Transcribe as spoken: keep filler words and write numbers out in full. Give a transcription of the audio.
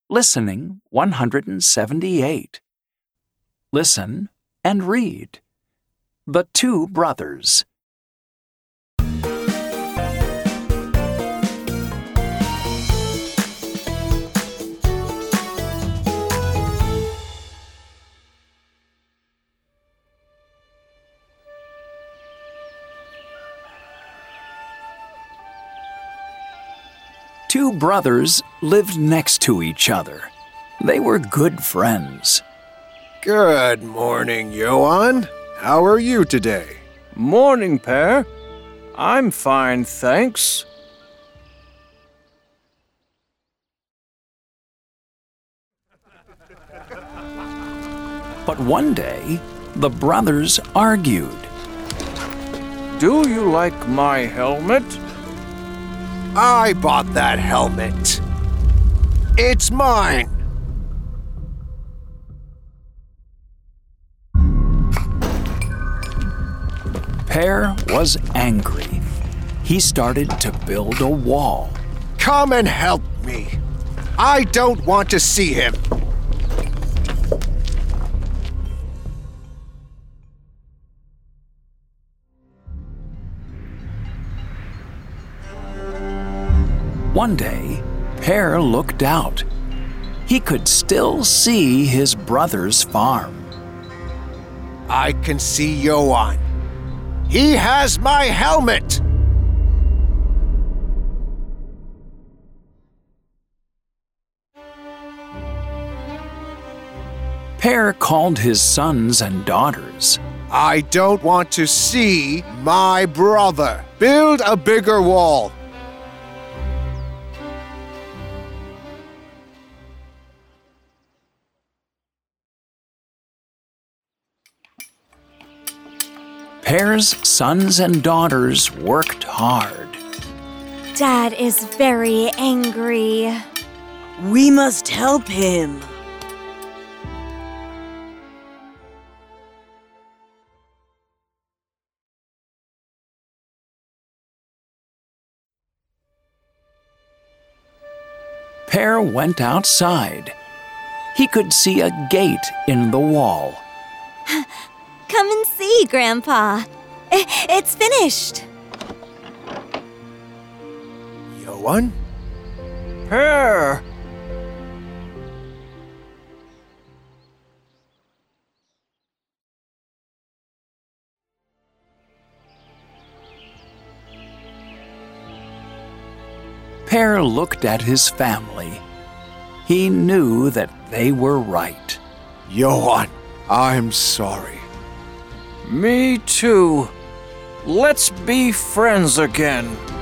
Listening one hundred seventy-eight. Listen and read. The Two Brothers. Two brothers lived next to each other. They were good friends. Good morning, Johann. How are you today? Morning, Per. I'm fine, thanks. But one day, the brothers argued. Do you like my helmet? I bought that helmet. It's mine. Per was angry. He started to build a wall. Come and help me. I don't want to see him. One day, Per looked out. He could still see his brother's farm. I can see Johann. He has my helmet. Per called his sons and daughters. I don't want to see my brother. Build a bigger wall. Per's sons and daughters worked hard. Dad is very angry. We must help him. Per went outside. He could see a gate in the wall. Come and see, Grandpa. It's finished. Johann? Per! Per looked at his family. He knew that they were right. Johann, I'm sorry. Me too. Let's be friends again.